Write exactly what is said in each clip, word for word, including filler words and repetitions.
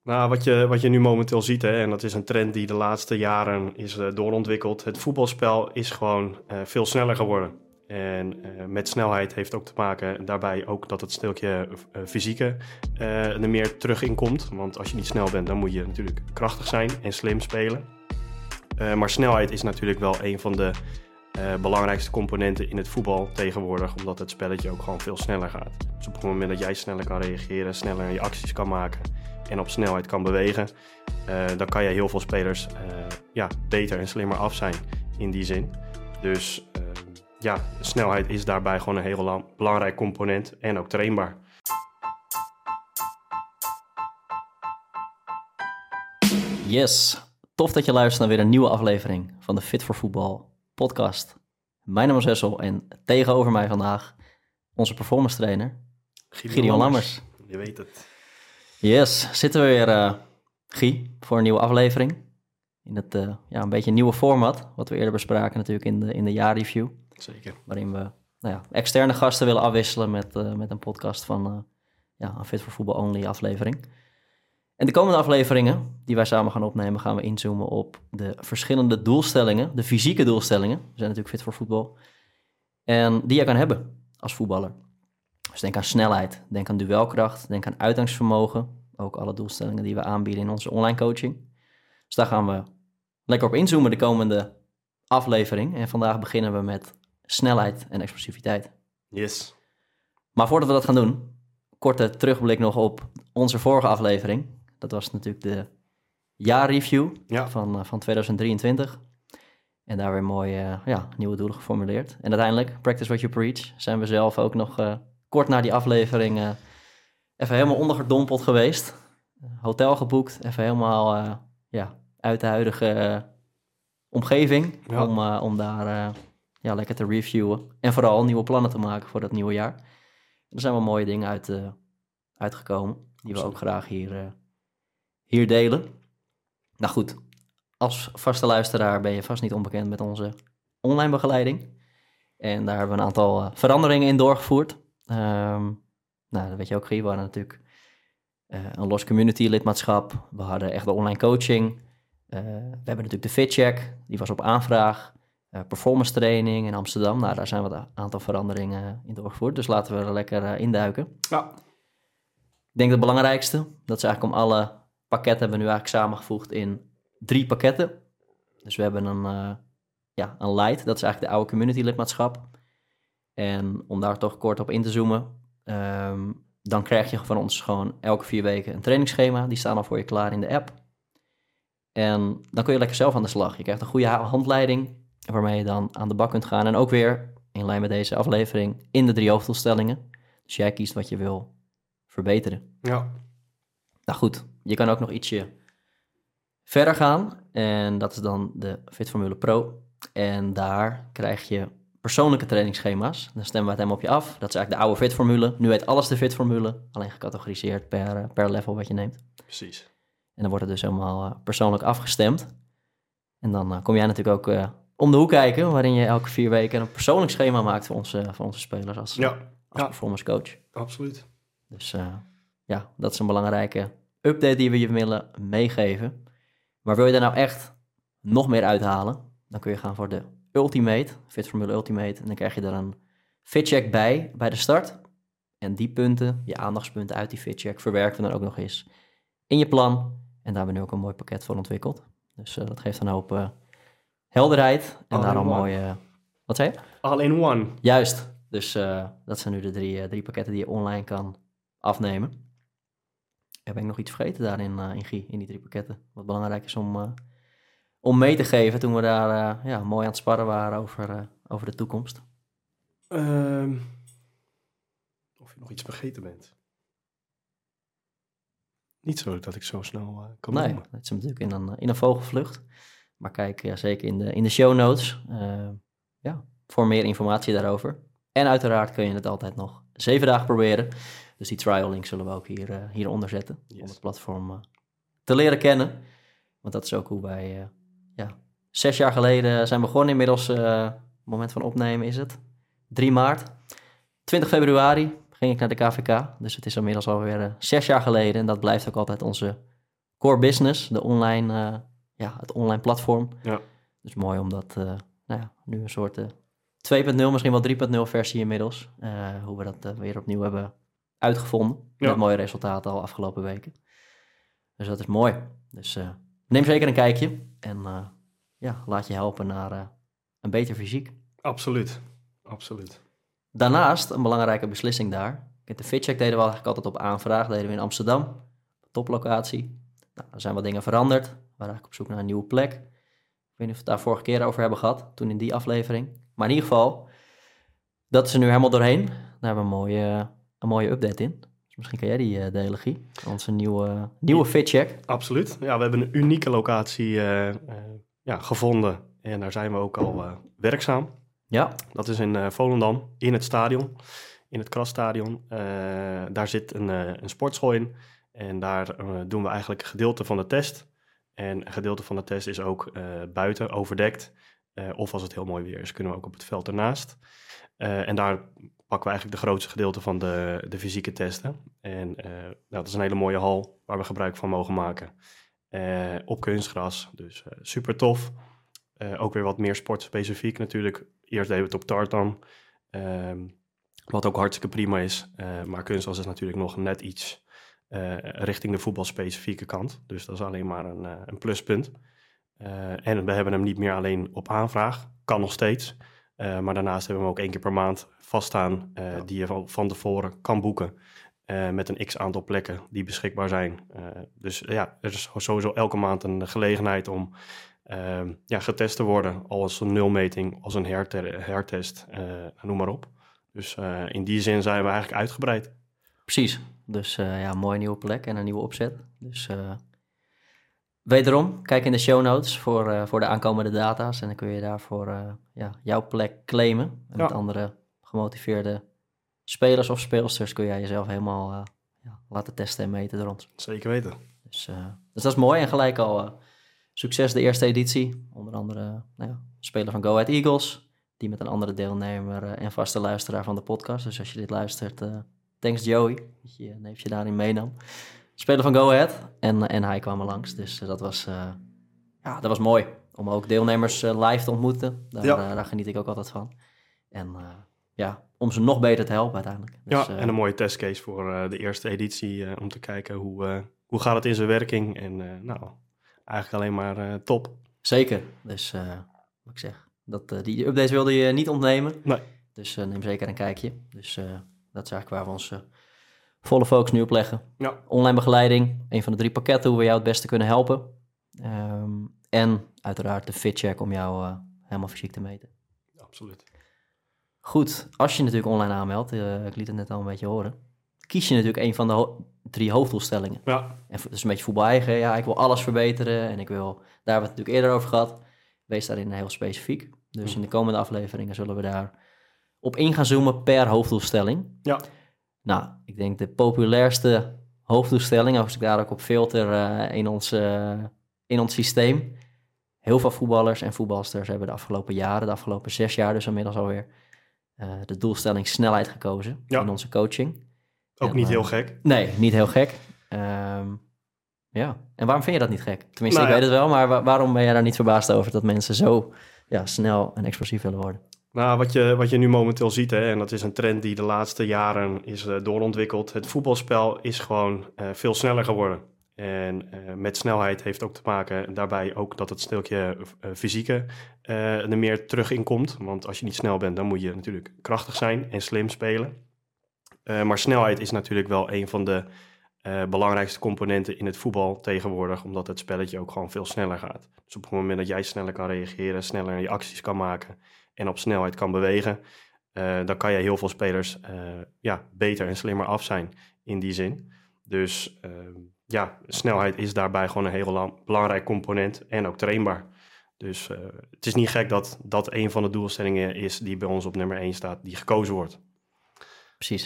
Nou, wat je, wat je nu momenteel ziet, hè, en dat is een trend die de laatste jaren is uh, doorontwikkeld. Het voetbalspel is gewoon uh, veel sneller geworden. En uh, met snelheid heeft ook te maken daarbij ook dat het stukje uh, fysieke uh, er meer terug in komt. Want als je niet snel bent, dan moet je natuurlijk krachtig zijn en slim spelen. Uh, maar snelheid is natuurlijk wel een van de uh, belangrijkste componenten in het voetbal tegenwoordig. Omdat het spelletje ook gewoon veel sneller gaat. Dus op het moment dat jij sneller kan reageren, sneller je acties kan maken en op snelheid kan bewegen, uh, dan kan je heel veel spelers uh, ja, beter en slimmer af zijn in die zin. Dus uh, ja, snelheid is daarbij gewoon een heel lang, belangrijk component en ook trainbaar. Yes, tof dat je luistert naar weer een nieuwe aflevering van de Fit voor Voetbal podcast. Mijn naam is Hessel en tegenover mij vandaag onze performance trainer, Gideon, Gideon Lammers. Lammers. Je weet het. Yes, zitten we weer, uh, Guy, voor een nieuwe aflevering. In het uh, ja, een beetje nieuwe format, wat we eerder bespraken natuurlijk in de, in de jaarreview. Zeker. Waarin we nou ja, externe gasten willen afwisselen met, uh, met een podcast van uh, ja, een Fit for Football Only aflevering. En de komende afleveringen die wij samen gaan opnemen, gaan we inzoomen op de verschillende doelstellingen, de fysieke doelstellingen. We zijn natuurlijk Fit for Football. En die je kan hebben als voetballer. Dus denk aan snelheid, denk aan duelkracht, denk aan uithoudingsvermogen. Ook alle doelstellingen die we aanbieden in onze online coaching. Dus daar gaan we lekker op inzoomen de komende aflevering. En vandaag beginnen we met snelheid en explosiviteit. Yes. Maar voordat we dat gaan doen, korte terugblik nog op onze vorige aflevering. Dat was natuurlijk de jaarreview ja. van, uh, van tweeduizend drieëntwintig. En daar weer mooie uh, ja, nieuwe doelen geformuleerd. En uiteindelijk, practice what you preach, zijn we zelf ook nog uh, kort na die aflevering uh, even helemaal ondergedompeld geweest. Uh, hotel geboekt, even helemaal uh, ja, uit de huidige uh, omgeving. Ja. Om, uh, om daar uh, ja, lekker te reviewen. En vooral nieuwe plannen te maken voor dat nieuwe jaar. Er zijn wel mooie dingen uit, uh, uitgekomen, die we ook graag hier, uh, hier delen. Nou goed, als vaste luisteraar ben je vast niet onbekend met onze online begeleiding. En daar hebben we een aantal uh, veranderingen in doorgevoerd. Um, nou, dat weet je ook, Guy. We hadden natuurlijk uh, een los community lidmaatschap. We hadden echt de online coaching. Uh, we hebben natuurlijk de FitCheck, die was op aanvraag. Uh, performance training in Amsterdam. Nou, daar zijn wat een aantal veranderingen in doorgevoerd. Dus laten we er lekker uh, induiken. Ja. Ik denk het belangrijkste, dat is eigenlijk om alle pakketten hebben we nu eigenlijk samengevoegd in drie pakketten. Dus we hebben een, uh, ja, een light, dat is eigenlijk de oude community lidmaatschap. En om daar toch kort op in te zoomen, um, dan krijg je van ons gewoon elke vier weken een trainingsschema. Die staan al voor je klaar in de app. En dan kun je lekker zelf aan de slag. Je krijgt een goede handleiding waarmee je dan aan de bak kunt gaan. En ook weer, in lijn met deze aflevering, in de drie hoofddoelstellingen. Dus jij kiest wat je wil verbeteren. Ja. Nou goed, je kan ook nog ietsje verder gaan. En dat is dan de Fitformule Pro. En daar krijg je persoonlijke trainingsschema's. Dan stemmen we het helemaal op je af. Dat is eigenlijk de oude Fitformule. Nu heet alles de Fitformule. Alleen gecategoriseerd per, per level wat je neemt. Precies. En dan wordt het dus helemaal uh, persoonlijk afgestemd. En dan uh, kom jij natuurlijk ook uh, om de hoek kijken, waarin je elke vier weken een persoonlijk schema maakt voor onze, voor onze spelers als, ja. als ja. performance coach. Absoluut. Dus uh, ja, dat is een belangrijke update die we je willen meegeven. Maar wil je daar nou echt nog meer uithalen, dan kun je gaan voor de Ultimate, Fitformule Ultimate. En dan krijg je er een FitCheck bij, bij de start. En die punten, je aandachtspunten uit die FitCheck, verwerken we dan ook nog eens in je plan. En daar hebben we nu ook een mooi pakket voor ontwikkeld. Dus uh, dat geeft een hoop uh, helderheid. En All daarom mooi... Uh, wat zei je? All in one. Juist. Dus uh, dat zijn nu de drie, uh, drie pakketten die je online kan afnemen. Heb ik nog iets vergeten daarin, uh, in Guy, in die drie pakketten? Wat belangrijk is om, uh, om mee te geven toen we daar uh, ja, mooi aan het sparren waren over, uh, over de toekomst. Um, of je nog iets vergeten bent. Niet zo dat ik zo snel uh, kan nee, noemen. Nee, het is natuurlijk in een, in een vogelvlucht. Maar kijk ja, zeker in de, in de show notes uh, ja, voor meer informatie daarover. En uiteraard kun je het altijd nog zeven dagen proberen. Dus die trial link zullen we ook hier, uh, hieronder zetten. Yes. Om het platform uh, te leren kennen. Want dat is ook hoe wij uh, ja, zes jaar geleden zijn begonnen. Inmiddels, uh, het moment van opnemen is het drie maart. twintig februari ging ik naar de K V K. Dus het is inmiddels alweer uh, zes jaar geleden. En dat blijft ook altijd onze core business, de online, uh, ja, het online platform. Ja. Dus mooi om dat, uh, nou ja, nu een soort uh, twee punt nul, misschien wel drie punt nul versie inmiddels. Uh, hoe we dat uh, weer opnieuw hebben uitgevonden. Ja. Met mooie resultaten al afgelopen weken. Dus dat is mooi. Dus uh, neem zeker een kijkje en uh, ja, laat je helpen naar uh, een beter fysiek. Absoluut, absoluut. Daarnaast, een belangrijke beslissing daar. De FitCheck deden we eigenlijk altijd op aanvraag, deden we in Amsterdam, toplocatie. Nou, er zijn wat dingen veranderd. We waren eigenlijk op zoek naar een nieuwe plek. Ik weet niet of we het daar vorige keer over hebben gehad, toen in die aflevering. Maar in ieder geval, dat is er nu helemaal doorheen. Daar hebben we een mooie, een mooie update in. Dus misschien kan jij die uh, delen, Guy. Onze nieuwe, nieuwe FitCheck. Absoluut. Ja, we hebben een unieke locatie uh, uh, ja, gevonden. En daar zijn we ook al uh, werkzaam. Ja. Dat is in uh, Volendam, in het stadion. In het Krasstadion. Uh, daar zit een, uh, een sportschool in. En daar uh, doen we eigenlijk een gedeelte van de test. En een gedeelte van de test is ook uh, buiten, overdekt. Uh, of als het heel mooi weer is, kunnen we ook op het veld ernaast. Uh, en daar pakken we eigenlijk de grootste gedeelte van de, de fysieke testen. En uh, nou, dat is een hele mooie hal waar we gebruik van mogen maken. Uh, op kunstgras, dus uh, super tof. Uh, ook weer wat meer sportspecifiek natuurlijk. Eerst deden we het op tartan. Uh, wat ook hartstikke prima is. Uh, maar kunstgras is natuurlijk nog net iets uh, richting de voetbalspecifieke kant. Dus dat is alleen maar een, uh, een pluspunt. Uh, en we hebben hem niet meer alleen op aanvraag. Kan nog steeds. Uh, maar daarnaast hebben we hem ook één keer per maand vaststaan. Uh, ja. Die je van, van tevoren kan boeken. Uh, met een x-aantal plekken die beschikbaar zijn. Uh, dus ja, er is sowieso elke maand een gelegenheid om uh, ja, getest te worden. Als een nulmeting, als een herte- hertest, uh, noem maar op. Dus uh, in die zin zijn we eigenlijk uitgebreid. Precies. Dus uh, ja, een mooie nieuwe plek en een nieuwe opzet. Dus uh, wederom, kijk in de show notes voor, uh, voor de aankomende data's. En dan kun je daarvoor uh, ja, jouw plek claimen. En ja. Met andere gemotiveerde spelers of speelsters kun jij jezelf helemaal uh, ja, laten testen en meten door ons. Zeker weten. Dus, uh, dus dat is mooi en gelijk al uh, succes de eerste editie. Onder andere uh, nou ja, speler van Go Ahead Eagles. Die met een andere deelnemer uh, en vaste luisteraar van de podcast. Dus als je dit luistert, uh, thanks Joey. Dat je neefje daarin meenam. Speler van Go Ahead. En, en hij kwam er langs. Dus uh, dat, was, uh, ja, dat was mooi. Om ook deelnemers uh, live te ontmoeten. Daar, ja. uh, daar geniet ik ook altijd van. En uh, ja, om ze nog beter te helpen uiteindelijk. Dus, ja, uh, en een mooie testcase voor uh, de eerste editie. Uh, om te kijken hoe, uh, hoe gaat het in zijn werking. En uh, nou, eigenlijk alleen maar uh, top. Zeker. Dus uh, wat ik zeg. Dat, uh, die updates wilde je niet ontnemen. Nee. Dus uh, neem zeker een kijkje. Dus uh, dat is eigenlijk waar we ons uh, volle focus nu op leggen. Ja. Online begeleiding, een van de drie pakketten hoe we jou het beste kunnen helpen. Um, en uiteraard de FitCheck om jou uh, helemaal fysiek te meten. Absoluut. Goed, als je natuurlijk online aanmeldt, uh, ik liet het net al een beetje horen, kies je natuurlijk een van de ho- drie hoofddoelstellingen. Ja. En dat is een beetje voetbal eigen. Ja, ik wil alles verbeteren en ik wil, daar hebben we het natuurlijk eerder over gehad. Wees daarin heel specifiek. Dus mm. in de komende afleveringen zullen we daar op in gaan zoomen per hoofddoelstelling. Ja. Nou, ik denk de populairste hoofddoelstelling, als ik daar ook op filter uh, in, ons, uh, in ons systeem. Heel veel voetballers en voetbalsters hebben de afgelopen jaren, de afgelopen zes jaar dus inmiddels alweer, uh, de doelstelling snelheid gekozen ja. in onze coaching. Ook en, niet uh, heel gek. Nee, niet heel gek. Um, ja, en waarom vind je dat niet gek? Tenminste, nou, ik ja. weet het wel, maar wa- waarom ben jij daar niet verbaasd over dat mensen zo ja, snel en explosief willen worden? Nou, wat je, wat je nu momenteel ziet, hè, en dat is een trend die de laatste jaren is uh, doorontwikkeld. Het voetbalspel is gewoon uh, veel sneller geworden. En uh, met snelheid heeft ook te maken daarbij ook dat het stukje uh, fysieke uh, er meer terug in komt. Want als je niet snel bent, dan moet je natuurlijk krachtig zijn en slim spelen. Uh, maar snelheid is natuurlijk wel een van de uh, belangrijkste componenten in het voetbal tegenwoordig. Omdat het spelletje ook gewoon veel sneller gaat. Dus op het moment dat jij sneller kan reageren, sneller je acties kan maken en op snelheid kan bewegen, uh, dan kan je heel veel spelers uh, ja, beter en slimmer af zijn in die zin. Dus uh, ja, snelheid is daarbij gewoon een heel lang, belangrijk component en ook trainbaar. Dus uh, het is niet gek dat dat een van de doelstellingen is die bij ons op nummer één staat, die gekozen wordt. Precies.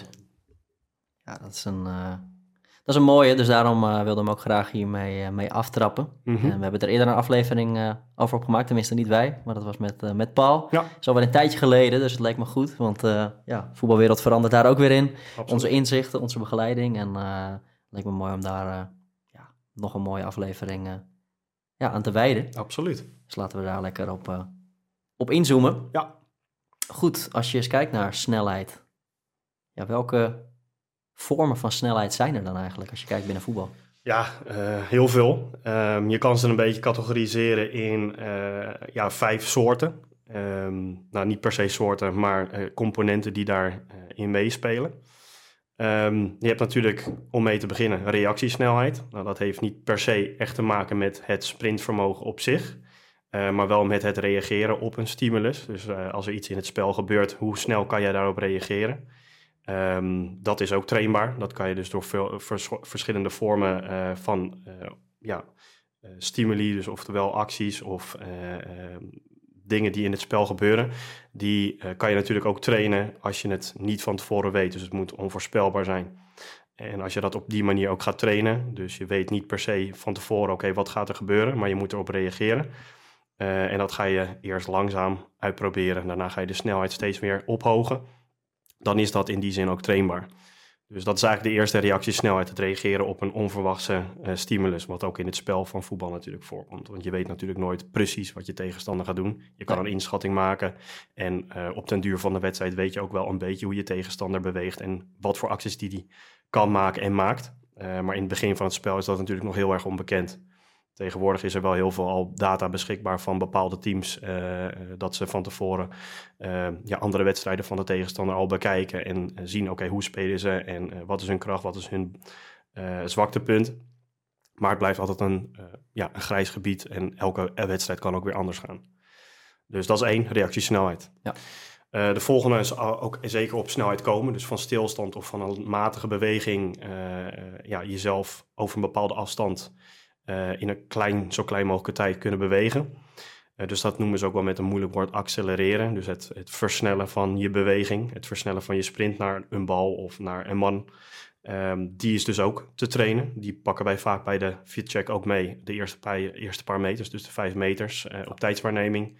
Ja, dat is een, uh, dat is een mooie, dus daarom uh, wilde ik hem ook graag hiermee uh, mee aftrappen. Mm-hmm. En we hebben er eerder een aflevering uh, over opgemaakt, tenminste niet wij, maar dat was met, uh, met Paul. Ja. Dat is alweer een tijdje geleden, dus het leek me goed, want uh, ja, voetbalwereld verandert daar ook weer in. Absoluut. Onze inzichten, onze begeleiding en uh, het leek me mooi om daar uh, ja, nog een mooie aflevering uh, ja, aan te wijden. Absoluut. Dus laten we daar lekker op, uh, op inzoomen. Ja. Goed, als je eens kijkt naar snelheid. Ja, welke vormen van snelheid zijn er dan eigenlijk als je kijkt binnen voetbal? Ja, uh, heel veel. Um, je kan ze een beetje categoriseren in uh, ja, vijf soorten. Um, nou, niet per se soorten, maar uh, componenten die daarin uh, meespelen. Um, je hebt natuurlijk, om mee te beginnen, reactiesnelheid. Nou, dat heeft niet per se echt te maken met het sprintvermogen op zich, uh, maar wel met het reageren op een stimulus. Dus uh, als er iets in het spel gebeurt, hoe snel kan jij daarop reageren? Um, dat is ook trainbaar. Dat kan je dus door veel, vers, verschillende vormen uh, van uh, ja, uh, stimuli, dus oftewel acties of uh, uh, dingen die in het spel gebeuren, die uh, kan je natuurlijk ook trainen als je het niet van tevoren weet. Dus het moet onvoorspelbaar zijn. En als je dat op die manier ook gaat trainen, dus je weet niet per se van tevoren, oké, okay, wat gaat er gebeuren, maar je moet erop reageren. Uh, en dat ga je eerst langzaam uitproberen. Daarna ga je de snelheid steeds weer ophogen. Dan is dat in die zin ook trainbaar. Dus dat is eigenlijk de eerste reactiesnelheid, het reageren op een onverwachte uh, stimulus, wat ook in het spel van voetbal natuurlijk voorkomt. Want je weet natuurlijk nooit precies wat je tegenstander gaat doen. Je kan een inschatting maken en uh, op den duur van de wedstrijd weet je ook wel een beetje hoe je tegenstander beweegt en wat voor acties die die kan maken en maakt. Uh, maar in het begin van het spel is dat natuurlijk nog heel erg onbekend. Tegenwoordig is er wel heel veel al data beschikbaar van bepaalde teams, uh, dat ze van tevoren uh, ja, andere wedstrijden van de tegenstander al bekijken en uh, zien, oké, okay, hoe spelen ze en uh, wat is hun kracht, wat is hun uh, zwaktepunt. Maar het blijft altijd een, uh, ja, een grijs gebied en elke wedstrijd kan ook weer anders gaan. Dus dat is één, reactiesnelheid. Ja. Uh, de volgende is ook zeker op snelheid komen, dus van stilstand of van een matige beweging, uh, uh, ja, jezelf over een bepaalde afstand Uh, in een klein, zo klein mogelijke tijd kunnen bewegen. Uh, dus dat noemen ze ook wel met een moeilijk woord accelereren. Dus het, het versnellen van je beweging, het versnellen van je sprint naar een bal of naar een man. Um, die is dus ook te trainen. Die pakken wij vaak bij de FitCheck ook mee. De eerste paar, eerste paar meters, dus de vijf meters uh, op tijdswaarneming.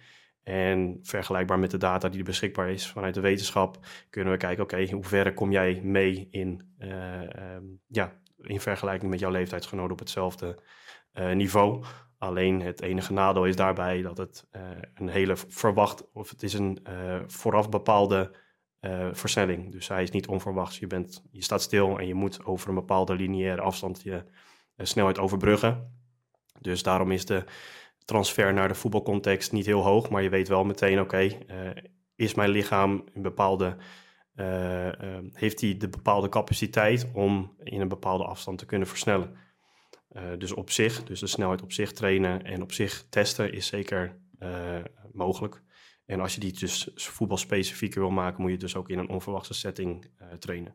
En vergelijkbaar met de data die er beschikbaar is vanuit de wetenschap, kunnen we kijken, oké, okay, hoe ver kom jij mee in, uh, um, ja, in vergelijking met jouw leeftijdsgenoten op hetzelfde Uh, niveau. Alleen het enige nadeel is daarbij dat het uh, een hele verwacht, of het is een uh, vooraf bepaalde uh, versnelling. Dus hij is niet onverwachts. Je, bent, je staat stil en je moet over een bepaalde lineaire afstand je uh, snelheid overbruggen. Dus daarom is de transfer naar de voetbalcontext niet heel hoog, maar je weet wel meteen, oké, okay, uh, is mijn lichaam een bepaalde, uh, uh, heeft hij de bepaalde capaciteit om in een bepaalde afstand te kunnen versnellen. Uh, dus op zich, dus de snelheid op zich trainen en op zich testen is zeker uh, mogelijk. En als je die dus voetbalspecifieker wil maken, moet je dus ook in een onverwachte setting uh, trainen.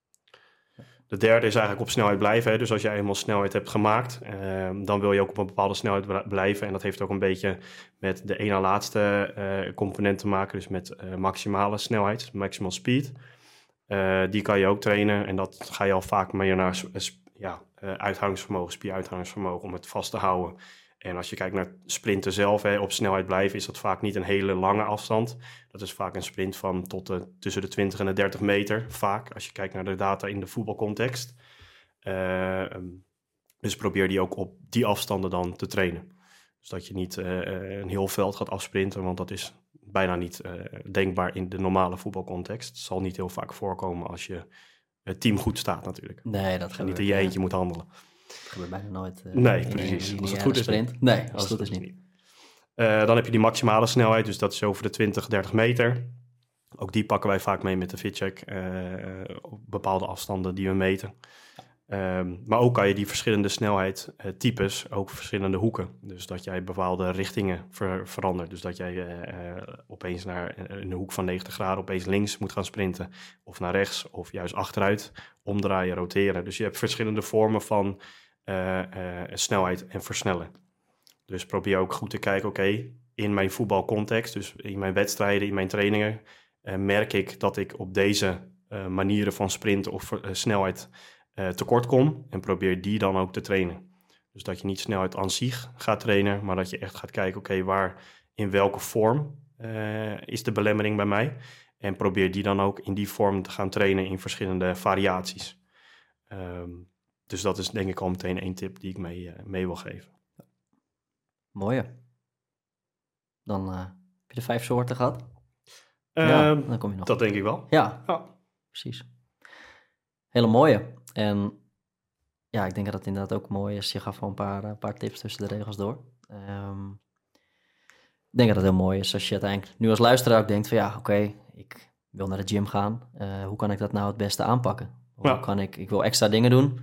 De derde is eigenlijk op snelheid blijven. Hè. Dus als je eenmaal snelheid hebt gemaakt, uh, dan wil je ook op een bepaalde snelheid blijven. En dat heeft ook een beetje met de ene laatste uh, component te maken, dus met uh, maximale snelheid, maximal speed. Uh, die kan je ook trainen en dat ga je al vaak meer naar ja, uh, uithoudingsvermogen, spieruithoudingsvermogen om het vast te houden. En als je kijkt naar sprinten zelf, hè, op snelheid blijven, is dat vaak niet een hele lange afstand. Dat is vaak een sprint van tot de, tussen de twintig en de dertig meter, vaak, als je kijkt naar de data in de voetbalcontext. Uh, dus probeer die ook op die afstanden dan te trainen. Dus dat je niet uh, een heel veld gaat afsprinten, want dat is bijna niet uh, denkbaar in de normale voetbalcontext. Het zal niet heel vaak voorkomen als je het team goed staat natuurlijk. Nee, dat gaat niet in je eentje moet handelen. Dat gebeurt bijna nooit. Uh, nee, precies. Als het goed is sprint. niet. Nee, als, als het goed is niet. niet. Uh, dan heb je die maximale snelheid, dus dat is over de twintig, dertig meter. Ook die pakken wij vaak mee met de FitCheck uh, op bepaalde afstanden die we meten. Um, maar ook kan je die verschillende snelheidstypes, ook verschillende hoeken. Dus dat jij bepaalde richtingen ver, verandert. Dus dat jij uh, opeens naar een hoek van negentig graden opeens links moet gaan sprinten. Of naar rechts, of juist achteruit, omdraaien, roteren. Dus je hebt verschillende vormen van uh, uh, snelheid en versnellen. Dus probeer ook goed te kijken, oké, okay, in mijn voetbalcontext, dus in mijn wedstrijden, in mijn trainingen, uh, merk ik dat ik op deze uh, manieren van sprinten of uh, snelheid Uh, tekort kom en probeer die dan ook te trainen. Dus dat je niet snelheid aan zich gaat trainen, maar dat je echt gaat kijken, oké, okay, waar, in welke vorm uh, is de belemmering bij mij? En probeer die dan ook in die vorm te gaan trainen in verschillende variaties. Um, dus dat is denk ik al meteen één tip die ik mee, uh, mee wil geven. Mooie. Dan uh, heb je de vijf soorten gehad? Uh, ja, dan kom je nog. Dat denk ik wel. Ja, ja. Precies. Hele mooie. En ja, ik denk dat het inderdaad ook mooi is. Je gaf wel een paar, een paar tips tussen de regels door. Um, ik denk dat het heel mooi is als je uiteindelijk nu als luisteraar ook denkt van ja, oké, okay, ik wil naar de gym gaan. Uh, hoe kan ik dat nou het beste aanpakken? Hoe ja. kan ik, ik wil extra dingen doen.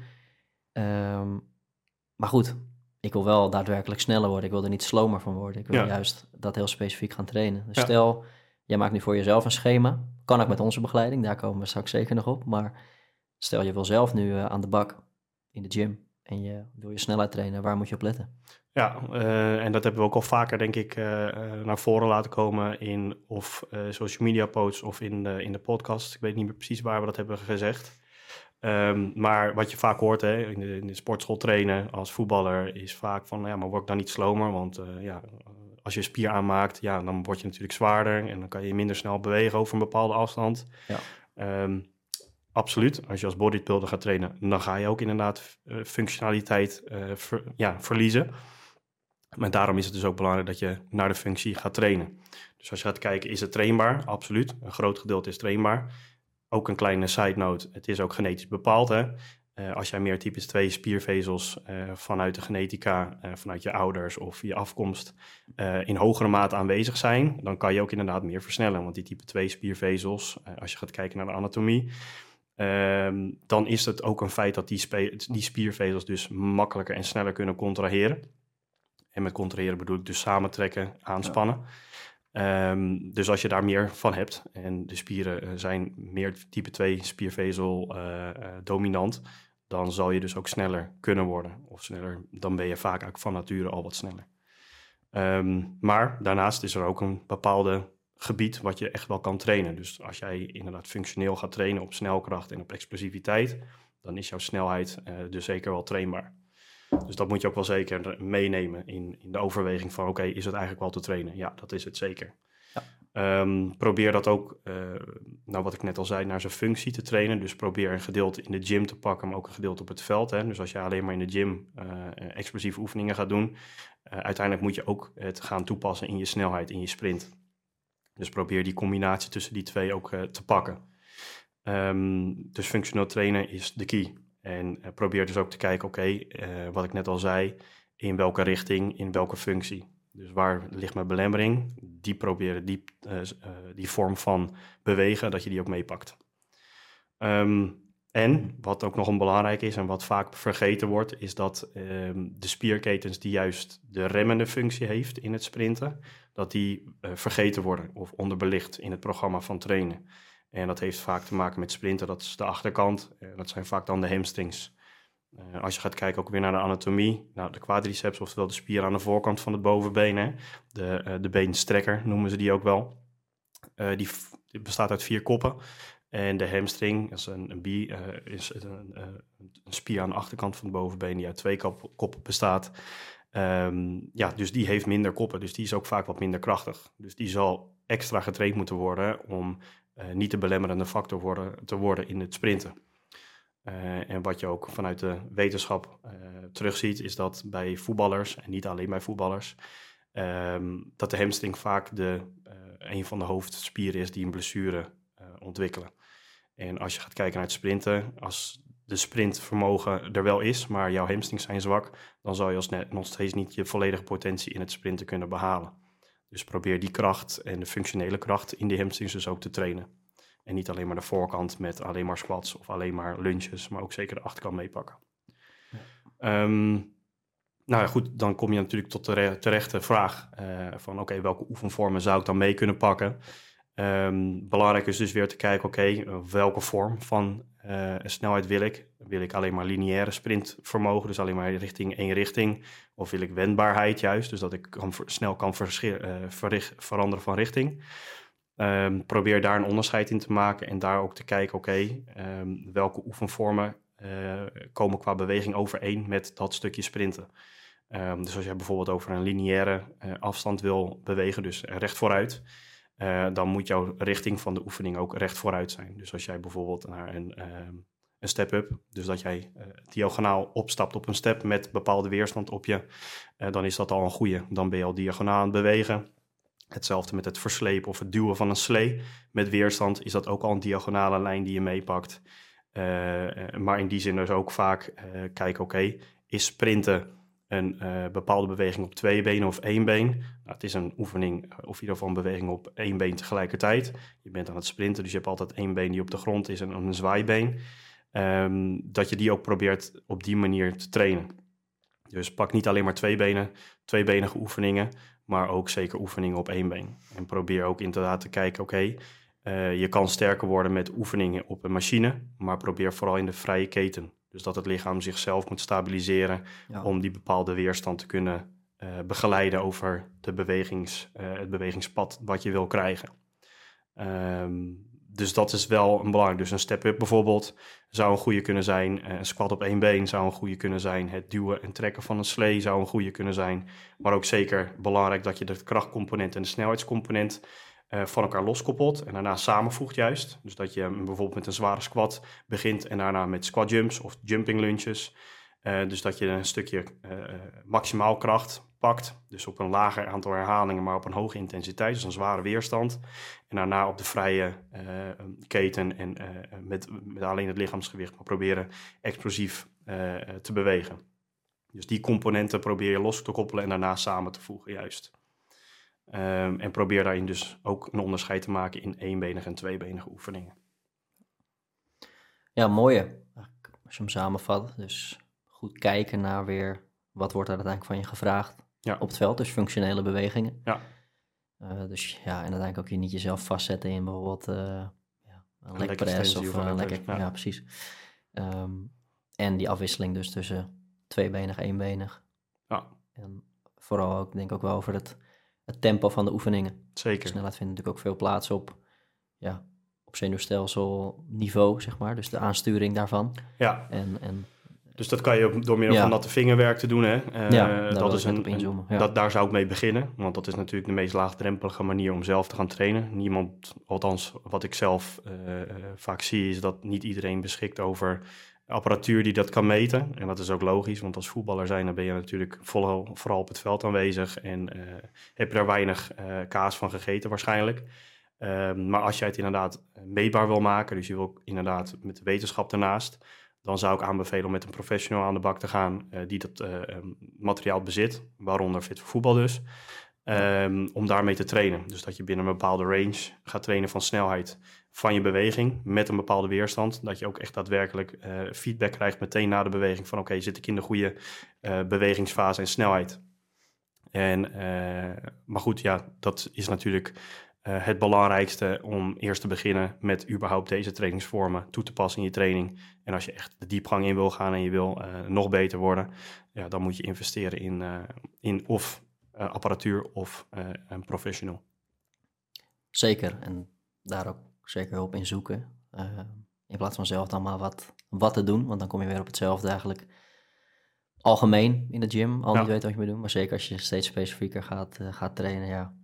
Um, maar goed, ik wil wel daadwerkelijk sneller worden. Ik wil er niet slomer van worden. Ik wil ja. juist dat heel specifiek gaan trainen. Dus ja. stel, jij maakt nu voor jezelf een schema. Kan ook met onze begeleiding, daar komen we straks zeker nog op. Maar stel, je wil zelf nu uh, aan de bak in de gym en je wil je snelheid trainen. Waar moet je op letten? Ja, uh, en dat hebben we ook al vaker, denk ik, uh, uh, naar voren laten komen in of uh, social media posts of in de, in de podcast. Ik weet niet meer precies waar we dat hebben gezegd. Um, maar wat je vaak hoort hè, in, de, in de sportschool trainen als voetballer is vaak van, ja, maar word ik dan niet slomer? Want uh, ja, als je spier aanmaakt, ja, dan word je natuurlijk zwaarder en dan kan je minder snel bewegen over een bepaalde afstand. Ja. Um, absoluut, als je als bodybuilder gaat trainen, dan ga je ook inderdaad uh, functionaliteit uh, ver, ja, verliezen. Maar daarom is het dus ook belangrijk dat je naar de functie gaat trainen. Dus als je gaat kijken, is het trainbaar? Absoluut, een groot gedeelte is trainbaar. Ook een kleine side note, het is ook genetisch bepaald. Hè? Uh, als jij meer types twee spiervezels uh, vanuit de genetica, uh, vanuit je ouders of je afkomst uh, in hogere mate aanwezig zijn, dan kan je ook inderdaad meer versnellen. Want die type twee spiervezels, uh, als je gaat kijken naar de anatomie, uh, dan is het ook een feit dat die, spe- die spiervezels dus makkelijker en sneller kunnen contraheren. En met contraheren bedoel ik dus samentrekken, aanspannen. Ja. Um, dus als je daar meer van hebt en de spieren uh, zijn meer type twee spiervezel uh, uh, dominant, dan zal je dus ook sneller kunnen worden. Of sneller, dan ben je vaak ook van nature al wat sneller. Um, maar daarnaast is er ook een bepaalde gebied wat je echt wel kan trainen. Dus als jij inderdaad functioneel gaat trainen op snelkracht en op explosiviteit, dan is jouw snelheid uh, dus zeker wel trainbaar. Dus dat moet je ook wel zeker meenemen in, in de overweging van, oké, okay, is het eigenlijk wel te trainen? Ja, dat is het zeker. Ja. Um, probeer dat ook, uh, nou wat ik net al zei, naar zijn functie te trainen. Dus probeer een gedeelte in de gym te pakken, maar ook een gedeelte op het veld. Hè. Dus als je alleen maar in de gym uh, explosieve oefeningen gaat doen, uh, uiteindelijk moet je ook het gaan toepassen in je snelheid, in je sprint. Dus probeer die combinatie tussen die twee ook uh, te pakken. Um, dus functioneel trainen is de key. En uh, probeer dus ook te kijken, oké, okay, uh, wat ik net al zei, in welke richting, in welke functie. Dus waar ligt mijn belemmering? Die proberen, die, uh, uh, die vorm van bewegen, dat je die ook meepakt. Um, en wat ook nog een belangrijk is en wat vaak vergeten wordt, is dat um, de spierketens die juist de remmende functie heeft in het sprinten, dat die uh, vergeten worden of onderbelicht in het programma van trainen. En dat heeft vaak te maken met sprinten, dat is de achterkant. Uh, dat zijn vaak dan de hamstrings. Uh, als je gaat kijken ook weer naar de anatomie, nou, de quadriceps, oftewel de spier aan de voorkant van het bovenbeen, hè, de, uh, de beenstrekker noemen ze die ook wel. Uh, die, f- die bestaat uit vier koppen. En de hamstring, dat is een, een, bie, uh, is een, uh, een spier aan de achterkant van het bovenbeen die uit twee kop, koppen bestaat. Um, ja, dus die heeft minder koppen, dus die is ook vaak wat minder krachtig. Dus die zal extra getraind moeten worden om uh, niet de belemmerende factor worden, te worden in het sprinten. Uh, en wat je ook vanuit de wetenschap uh, terugziet, is dat bij voetballers, en niet alleen bij voetballers, um, dat de hamstring vaak de, uh, een van de hoofdspieren is die een blessure uh, ontwikkelen. En als je gaat kijken naar het sprinten, als de sprintvermogen er wel is, maar jouw hamstrings zijn zwak, dan zal je als net nog steeds niet je volledige potentie in het sprinten kunnen behalen. Dus probeer die kracht en de functionele kracht in die hamstrings dus ook te trainen. En niet alleen maar de voorkant met alleen maar squats of alleen maar lunges, maar ook zeker de achterkant meepakken. Ja. Um, nou ja, goed, dan kom je natuurlijk tot de re- terechte vraag uh, van oké, okay, welke oefenvormen zou ik dan mee kunnen pakken? Um, belangrijk is dus weer te kijken, oké, okay, welke vorm van uh, snelheid wil ik? Wil ik alleen maar lineaire sprintvermogen, dus alleen maar richting één richting? Of wil ik wendbaarheid juist, dus dat ik kan ver- snel kan verscheer, uh, verricht, veranderen van richting? Um, probeer daar een onderscheid in te maken en daar ook te kijken, oké, okay, um, welke oefenvormen uh, komen qua beweging overeen met dat stukje sprinten. Um, dus als je bijvoorbeeld over een lineaire uh, afstand wil bewegen, dus recht vooruit, uh, dan moet jouw richting van de oefening ook recht vooruit zijn. Dus als jij bijvoorbeeld naar een, uh, een step-up. Dus dat jij uh, diagonaal opstapt op een step met bepaalde weerstand op je. Uh, dan is dat al een goede. Dan ben je al diagonaal aan het bewegen. Hetzelfde met het verslepen of het duwen van een slee. Met weerstand is dat ook al een diagonale lijn die je meepakt. Uh, maar in die zin dus ook vaak uh, kijken, oké, okay, is sprinten een uh, bepaalde beweging op twee benen of één been? Nou, het is een oefening, of in ieder geval een beweging op één been tegelijkertijd. Je bent aan het sprinten, dus je hebt altijd één been die op de grond is en een zwaaibeen. Um, dat je die ook probeert op die manier te trainen. Dus pak niet alleen maar twee benen, tweebenige oefeningen, maar ook zeker oefeningen op één been. En probeer ook inderdaad te kijken, oké, okay, uh, je kan sterker worden met oefeningen op een machine, maar probeer vooral in de vrije keten. Dus dat het lichaam zichzelf moet stabiliseren ja. om die bepaalde weerstand te kunnen uh, begeleiden over de bewegings, uh, het bewegingspad wat je wil krijgen. Um, dus dat is wel een belangrijk. Dus een step-up bijvoorbeeld zou een goede kunnen zijn. Een squat op één been zou een goede kunnen zijn. Het duwen en trekken van een slee zou een goede kunnen zijn. Maar ook zeker belangrijk dat je de krachtcomponent en de snelheidscomponent uh, van elkaar loskoppelt en daarna samenvoegt juist. Dus dat je bijvoorbeeld met een zware squat begint en daarna met squat jumps of jumping lunges. Uh, dus dat je een stukje uh, maximaal kracht pakt. Dus op een lager aantal herhalingen, maar op een hoge intensiteit. Dus een zware weerstand. En daarna op de vrije uh, keten en uh, met, met alleen het lichaamsgewicht, maar proberen explosief uh, te bewegen. Dus die componenten probeer je los te koppelen en daarna samen te voegen juist. Um, en probeer daarin dus ook een onderscheid te maken in eenbenige en tweebenige oefeningen. Ja, mooie. Als je hem samenvat, dus goed kijken naar weer wat wordt er uiteindelijk van je gevraagd ja. op het veld, dus functionele bewegingen. Ja. Uh, dus ja, en uiteindelijk ook je niet jezelf vastzetten in bijvoorbeeld uh, ja, een leg press of een lekker, ja. ja precies. Um, en die afwisseling dus tussen tweebenig, eenbenig. Ja. En vooral ook, denk ik ook wel over het, het tempo van de oefeningen. Zeker. De snelheid vindt natuurlijk ook veel plaats op, ja, op zenuwstelsel niveau, zeg maar. Dus de aansturing daarvan. Ja. En, en Dus dat kan je ook door middel ja. van natte vingerwerk te doen. Hè? Uh, ja, dat is een, een, ja. dat, daar zou ik mee beginnen. Want dat is natuurlijk de meest laagdrempelige manier om zelf te gaan trainen. Niemand, althans wat ik zelf uh, uh, vaak zie, is dat niet iedereen beschikt over apparatuur die dat kan meten. En dat is ook logisch, want als voetballer zijn, dan ben je natuurlijk vooral, vooral op het veld aanwezig. En uh, heb je daar weinig uh, kaas van gegeten waarschijnlijk. Uh, maar als jij het inderdaad meetbaar wil maken, dus je wil inderdaad met de wetenschap ernaast, dan zou ik aanbevelen om met een professional aan de bak te gaan uh, die dat uh, um, materiaal bezit, waaronder Fit voor Voetbal dus, um, om daarmee te trainen. Dus dat je binnen een bepaalde range gaat trainen van snelheid van je beweging met een bepaalde weerstand. Dat je ook echt daadwerkelijk uh, feedback krijgt meteen na de beweging van oké, okay, zit ik in de goede uh, bewegingsfase en snelheid. En, uh, maar goed, ja, dat is natuurlijk Uh, het belangrijkste om eerst te beginnen met überhaupt deze trainingsvormen toe te passen in je training. En als je echt de diepgang in wil gaan en je wil uh, nog beter worden, ja, dan moet je investeren in, uh, in of uh, apparatuur of uh, een professional. Zeker, en daar ook zeker hulp in zoeken. Uh, in plaats van zelf dan maar wat, wat te doen, want dan kom je weer op hetzelfde eigenlijk. Algemeen in de gym, al ja. niet weten wat je moet doen, maar zeker als je steeds specifieker gaat, uh, gaat trainen, ja.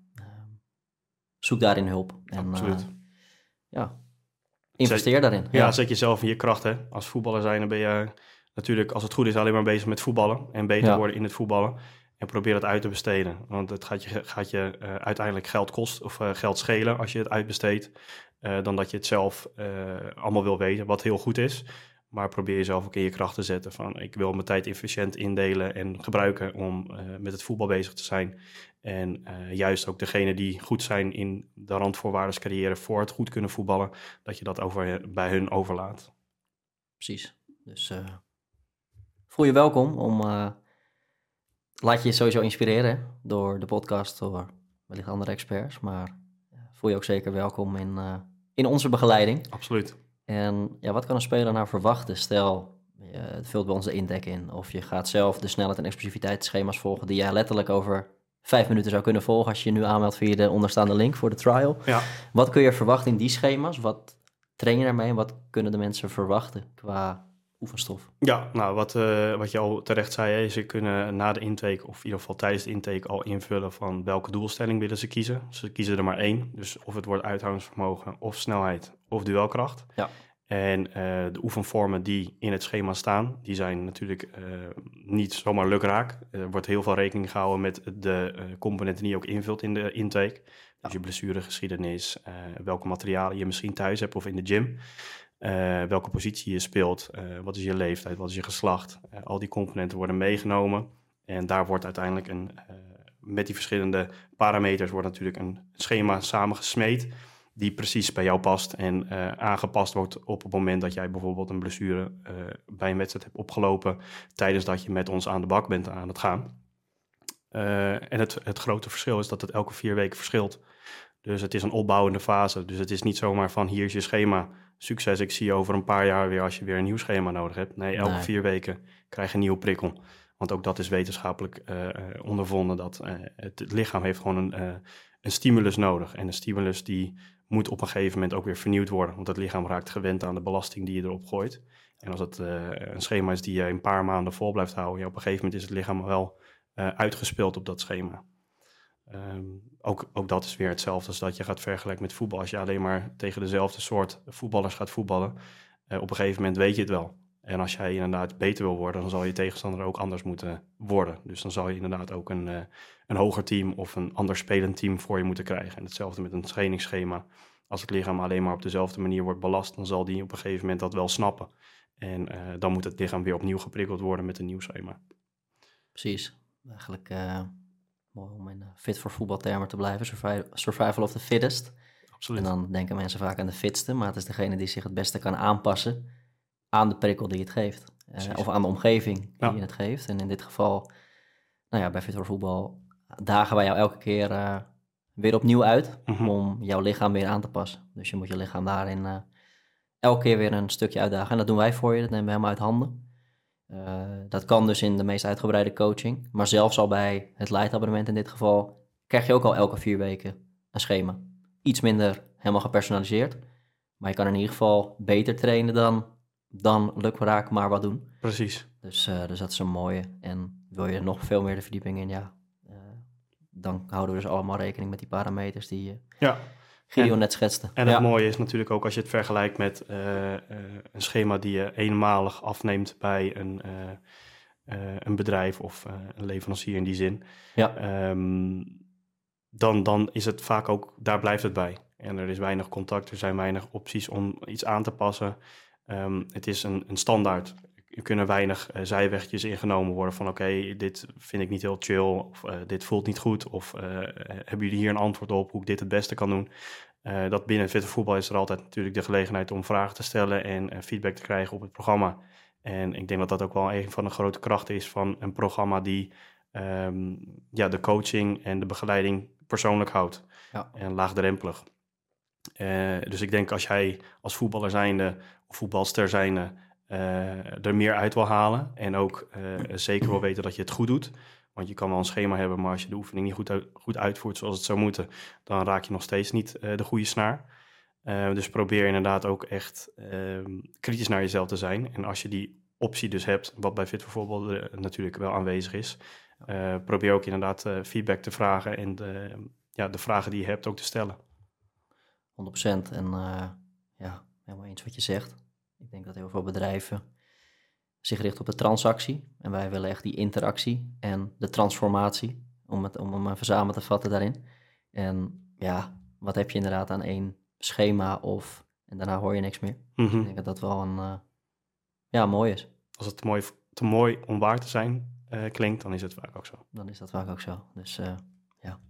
Zoek daarin hulp. En, Absoluut. Uh, ja, investeer zet, daarin. Ja, ja, zet jezelf in je kracht. Hè. Als voetballer zijn, dan ben je natuurlijk, als het goed is, alleen maar bezig met voetballen. En beter ja. worden in het voetballen. En probeer het uit te besteden. Want het gaat je, gaat je uh, uiteindelijk geld kosten of uh, geld schelen als je het uitbesteedt. Uh, dan dat je het zelf uh, allemaal wil weten, wat heel goed is. Maar probeer jezelf ook in je kracht te zetten. Van, ik wil mijn tijd efficiënt indelen en gebruiken om uh, met het voetbal bezig te zijn. En uh, juist ook degenen die goed zijn in de randvoorwaarden creëren voor het goed kunnen voetballen, dat je dat over, bij hun overlaat. Precies. Dus uh, voel je welkom om, uh, laat je je sowieso inspireren door de podcast, door wellicht andere experts. Maar uh, voel je ook zeker welkom in, uh, in onze begeleiding. Absoluut. En ja, wat kan een speler nou verwachten? Stel, je vult bij ons de intake in of je gaat zelf de snelheid en explosiviteitsschema's volgen die jij letterlijk over vijf minuten zou kunnen volgen als je je nu aanmeldt via de onderstaande link voor de trial. Ja. Wat kun je verwachten in die schema's? Wat train je daarmee en wat kunnen de mensen verwachten qua oefenstof? Ja, nou wat, uh, wat je al terecht zei, hè, ze kunnen na de intake of in ieder geval tijdens de intake al invullen van welke doelstelling willen ze kiezen. Ze kiezen er maar één, dus of het wordt uithoudingsvermogen of snelheid of duelkracht. Ja. En uh, de oefenvormen die in het schema staan, die zijn natuurlijk uh, niet zomaar lukraak. Er wordt heel veel rekening gehouden met de uh, componenten die je ook invult in de intake. Dus je blessuregeschiedenis, uh, welke materialen je misschien thuis hebt of in de gym. Uh, welke positie je speelt, uh, wat is je leeftijd, wat is je geslacht. Uh, al die componenten worden meegenomen. En daar wordt uiteindelijk een, uh, met die verschillende parameters wordt natuurlijk een schema samengesmeed die precies bij jou past en uh, aangepast wordt op het moment dat jij bijvoorbeeld een blessure uh, bij een wedstrijd hebt opgelopen tijdens dat je met ons aan de bak bent aan het gaan. Uh, en het, het grote verschil is dat het elke vier weken verschilt. Dus het is een opbouwende fase. Dus het is niet zomaar van hier is je schema, succes, ik zie je over een paar jaar weer als je weer een nieuw schema nodig hebt. Nee, elke nee. vier weken krijg je een nieuwe prikkel. Want ook dat is wetenschappelijk uh, ondervonden dat uh, het, het lichaam heeft gewoon een, uh, een stimulus nodig. En een stimulus die moet op een gegeven moment ook weer vernieuwd worden. Want het lichaam raakt gewend aan de belasting die je erop gooit. En als het uh, een schema is die je een paar maanden vol blijft houden, ja, op een gegeven moment is het lichaam wel uh, uitgespeeld op dat schema. Um, ook, ook dat is weer hetzelfde als dat je gaat vergelijken met voetbal. Als je alleen maar tegen dezelfde soort voetballers gaat voetballen, uh, op een gegeven moment weet je het wel. En als jij inderdaad beter wil worden, dan zal je tegenstander ook anders moeten worden. Dus dan zal je inderdaad ook een, uh, een hoger team of een ander spelend team voor je moeten krijgen. En hetzelfde met een trainingsschema. Als het lichaam alleen maar op dezelfde manier wordt belast, dan zal die op een gegeven moment dat wel snappen. En uh, dan moet het lichaam weer opnieuw geprikkeld worden met een nieuw schema. Precies. Eigenlijk uh, mooi om in uh, fit voor voetbaltermen te blijven. Survival, survival of the fittest. Absoluut. En dan denken mensen vaak aan de fitste, maar het is degene die zich het beste kan aanpassen aan de prikkel die het geeft. Uh, of aan de omgeving die ja. je het geeft. En in dit geval, nou ja, bij Fit voor Voetbal dagen wij jou elke keer uh, weer opnieuw uit mm-hmm. om jouw lichaam weer aan te passen. Dus je moet je lichaam daarin uh, elke keer weer een stukje uitdagen. En dat doen wij voor je, dat nemen we helemaal uit handen. Uh, dat kan dus in de meest uitgebreide coaching. Maar zelfs al bij het leitabonnement in dit geval, krijg je ook al elke vier weken een schema. Iets minder helemaal gepersonaliseerd. Maar je kan in ieder geval beter trainen dan, dan lukraak maar wat doen. Precies. Dus, uh, dus dat is een mooie. En wil je nog veel meer de verdieping in, ja, uh, dan houden we dus allemaal rekening met die parameters die je... Ja. Gideon net schetste. En het ja. mooie is natuurlijk ook als je het vergelijkt met uh, uh, een schema die je eenmalig afneemt bij een, uh, uh, een bedrijf of uh, een leverancier in die zin. Ja. Um, dan, dan is het vaak ook, daar blijft het bij. En er is weinig contact, er zijn weinig opties om iets aan te passen. Um, het is een, een standaard. Er kunnen weinig uh, zijwegjes ingenomen worden van oké, okay, dit vind ik niet heel chill of uh, dit voelt niet goed of uh, hebben jullie hier een antwoord op hoe ik dit het beste kan doen. Uh, dat binnen Fit voor Voetbal is er altijd natuurlijk de gelegenheid om vragen te stellen en uh, feedback te krijgen op het programma. En ik denk dat dat ook wel een van de grote krachten is van een programma die um, ja, de coaching en de begeleiding persoonlijk houdt ja. en laagdrempelig. Uh, dus ik denk als jij als voetballer zijnde of voetbalster zijnde Uh, er meer uit wil halen en ook uh, zeker wil weten dat je het goed doet. Want je kan wel een schema hebben, maar als je de oefening niet goed, uit, goed uitvoert zoals het zou moeten, dan raak je nog steeds niet uh, de goede snaar. Uh, dus probeer inderdaad ook echt uh, kritisch naar jezelf te zijn. En als je die optie dus hebt, wat bij Fit voor Voetbal uh, natuurlijk wel aanwezig is, uh, probeer ook inderdaad uh, feedback te vragen en de, ja, de vragen die je hebt ook te stellen. honderd procent en uh, ja, helemaal eens wat je zegt. Ik denk dat heel veel bedrijven zich richten op de transactie. En wij willen echt die interactie en de transformatie, om het om hem even samen te vatten daarin. En ja, wat heb je inderdaad aan één schema of... en daarna hoor je niks meer. Mm-hmm. Ik denk dat dat wel een... Uh, ja, mooi is. Als het te mooi, te mooi om waar te zijn uh, klinkt, dan is het vaak ook zo. Dan is dat vaak ook zo. Dus uh, ja.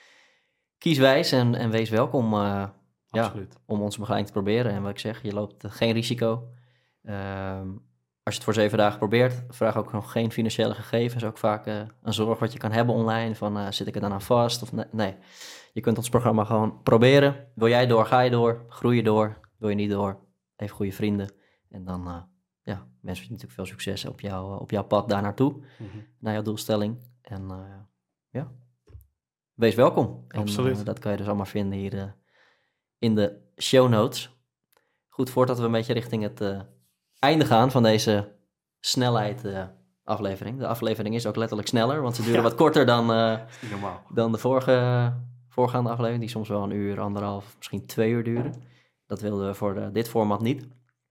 Kies wijs en, en wees welkom... Uh, Ja, om onze begeleiding te proberen. En wat ik zeg, je loopt geen risico. Um, als je het voor zeven dagen probeert, vraag ook nog geen financiële gegevens. Ook vaak uh, een zorg wat je kan hebben online. Van uh, zit ik er dan aan vast? Of nee, nee, je kunt ons programma gewoon proberen. Wil jij door, ga je door. Groei je door. Wil je niet door, even goede vrienden. En dan uh, ja, wens je natuurlijk veel succes op, jou, uh, op jouw pad daar naartoe. Mm-hmm. Naar jouw doelstelling. En uh, ja, wees welkom. Absoluut. En uh, dat kan je dus allemaal vinden hier... Uh, in de show notes. Goed, voordat we een beetje richting het uh, einde gaan van deze snelheid uh, aflevering. De aflevering is ook letterlijk sneller, want ze duren ja. wat korter dan, uh, dan de vorige, uh, voorgaande aflevering. Die soms wel een uur, anderhalf, misschien twee uur duren. Dat wilden we voor uh, dit format niet.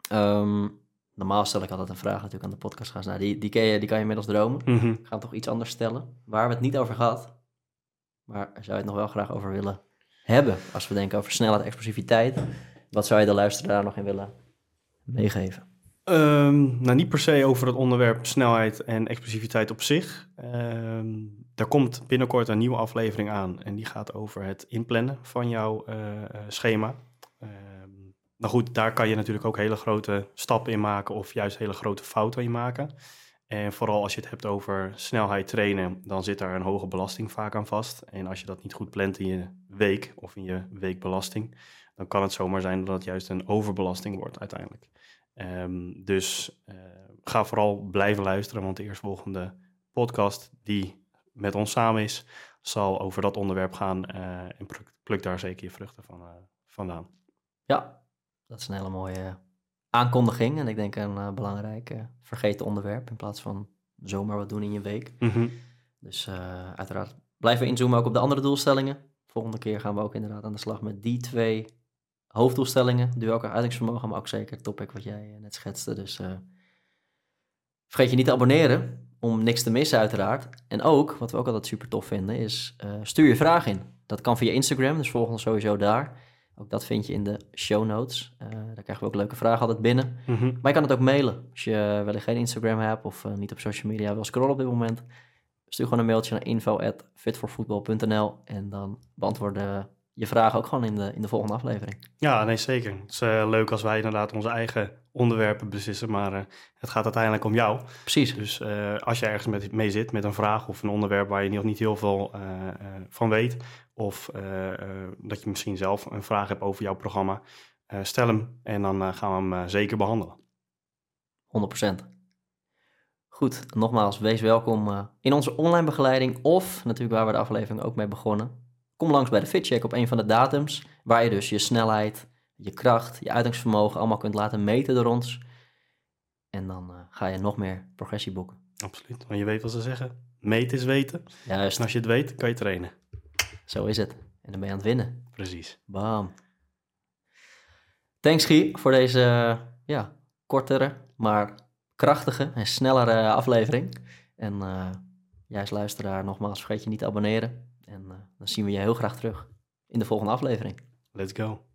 Um, normaal stel ik altijd een vraag natuurlijk aan de podcastgast. Nou, die, die, kan je, die kan je inmiddels dromen. Mm-hmm. Ik ga hem toch iets anders stellen. Waar we het niet over gehad, maar zou je het nog wel graag over willen hebben? Als we denken over snelheid, explosiviteit. Wat zou je de luisteraar nog in willen meegeven? Um, nou, niet per se over het onderwerp snelheid en explosiviteit op zich. Um, er komt binnenkort een nieuwe aflevering aan en die gaat over het inplannen van jouw uh, schema. Um, nou goed, daar kan je natuurlijk ook hele grote stappen in maken of juist hele grote fouten in maken. En vooral als je het hebt over snelheid trainen, dan zit daar een hoge belasting vaak aan vast. En als je dat niet goed plant in je week of in je weekbelasting, dan kan het zomaar zijn dat het juist een overbelasting wordt uiteindelijk. Um, dus uh, ga vooral blijven luisteren, want de eerstvolgende podcast die met ons samen is, zal over dat onderwerp gaan uh, en pluk, pluk daar zeker je vruchten van, uh, vandaan. Ja, dat is een hele mooie aankondiging en ik denk een uh, belangrijk uh, vergeten onderwerp in plaats van zomaar wat doen in je week. Mm-hmm. Dus uh, uiteraard blijven we inzoomen ook op de andere doelstellingen. Volgende keer gaan we ook inderdaad aan de slag met die twee hoofddoelstellingen, duo uitingsvermogen, maar ook zeker het topic wat jij net schetste. Dus uh, vergeet je niet te abonneren om niks te missen uiteraard. En ook, wat we ook altijd super tof vinden, is uh, stuur je vraag in. Dat kan via Instagram, dus volg ons sowieso daar. Ook dat vind je in de show notes. Uh, daar krijgen we ook leuke vragen altijd binnen. Mm-hmm. Maar je kan het ook mailen. Als je wellicht geen Instagram hebt of uh, niet op social media wil scrollen op dit moment, stuur gewoon een mailtje naar info at fit for football punt n l en dan beantwoorden je vragen ook gewoon in de, in de volgende aflevering. Ja, nee, zeker. Het is uh, leuk als wij inderdaad onze eigen onderwerpen beslissen, maar uh, het gaat uiteindelijk om jou. Precies. Dus uh, als je ergens met, mee zit met een vraag of een onderwerp waar je nog niet heel veel uh, uh, van weet, of uh, uh, dat je misschien zelf een vraag hebt over jouw programma, uh, stel hem en dan uh, gaan we hem uh, zeker behandelen. honderd procent. Goed, nogmaals, wees welkom uh, in onze online begeleiding of natuurlijk waar we de aflevering ook mee begonnen. Kom langs bij de FitCheck op een van de datums, waar je dus je snelheid, je kracht, je uitingsvermogen allemaal kunt laten meten door ons. En dan uh, ga je nog meer progressie boeken. Absoluut, want je weet wat ze zeggen. Meten is weten. Juist. En als je het weet, kan je trainen. Zo is het. En dan ben je aan het winnen. Precies. Bam. Thanks Guy voor deze uh, ja, kortere, maar krachtige en snellere aflevering. En uh, jij als luisteraar nogmaals, vergeet je niet te abonneren. En uh, dan zien we je heel graag terug in de volgende aflevering. Let's go.